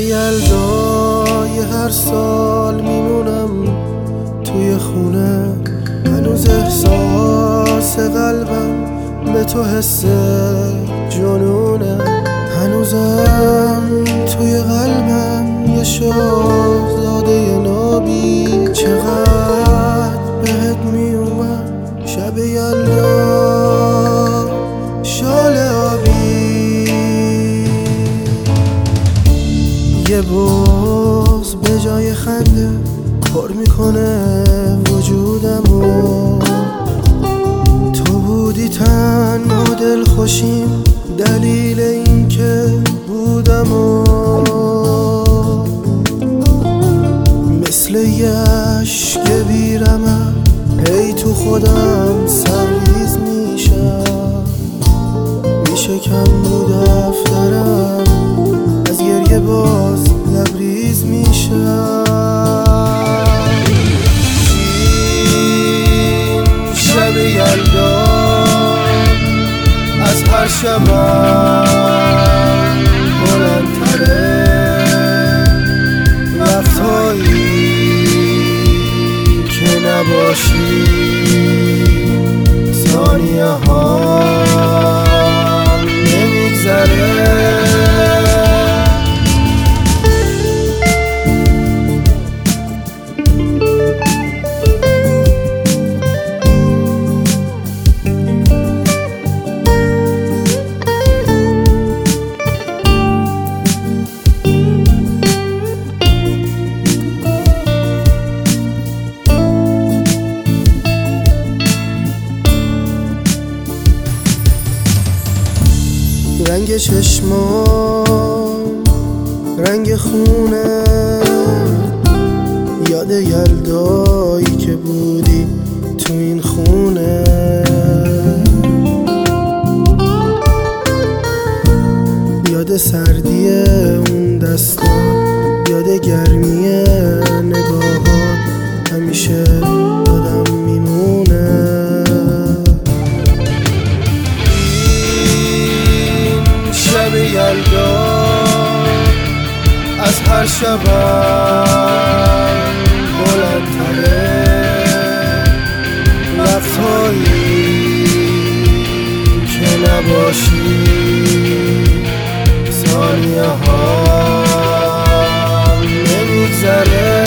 یلدای هر سال میمونم توی خونه، هنوز احساس قلبم به تو حس جنونه، هنوزم توی قلبم یه شاهزاده نابی، چقدر بهت میومد شب یلدا شال آبی. یه بغض به جای خنده پر میکنه وجودمو، تو بودی تنها دلخوشیم، دلیل این که بودمو، مثل یه عشق بیرمم هی تو خودم سرریز میشم، میشکم رو دفترم از گریه باز لبریز میشم. این شب یلدا از هر شبم بلندتره، وقتایی که نباشی ثانیه ها نمیگذره. رنگ چشمام رنگ خونه، یاد یلدایی که بودی تو این خونه، یاد سردی اون دستا، یاد گرمی نگاهات همیشه یادم میمونه. شب یلدا از هر شبم بلندتره، وقتایی که نباشی ثانیه ها نمیگذره.